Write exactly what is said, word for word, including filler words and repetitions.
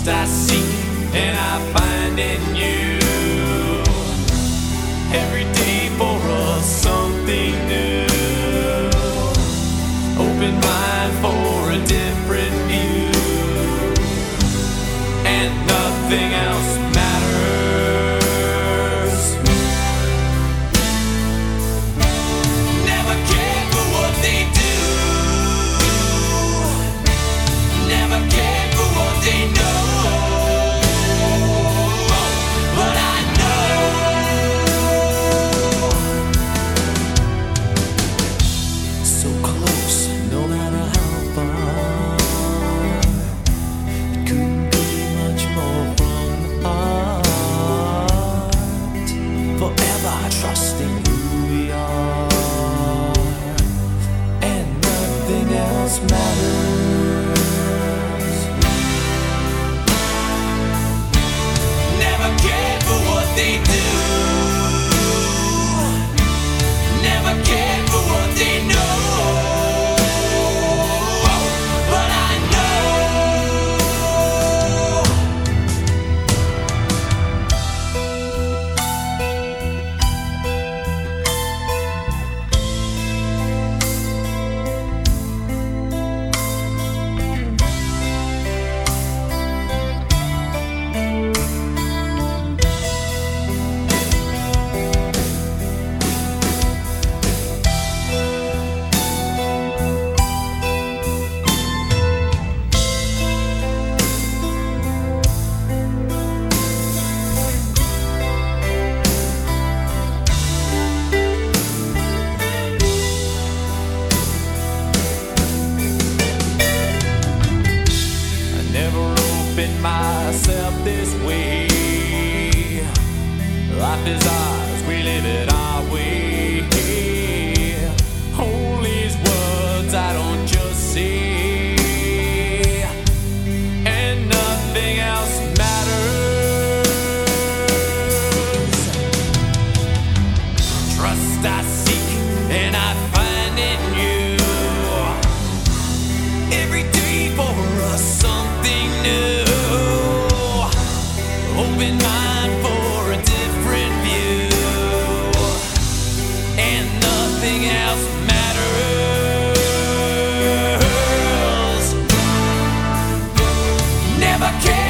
Trust I seek and I find in you. Every day for us something new. Open mind for a different view. And nothing else matters. Never care for what they do. Never care for what they know. But I know so close, no matter how far. It couldn't be much more from the heart. Forever trusting who we are. And nothing else matters. Never cared for what they do. Never cared for what they know. But I know myself this way. Life is ours, we live it our way. Hold these words I don't just say, and nothing else matters. Trust I seek and I find in you. Every day for us something new. Open mind for a different view. And nothing else matters. Never care.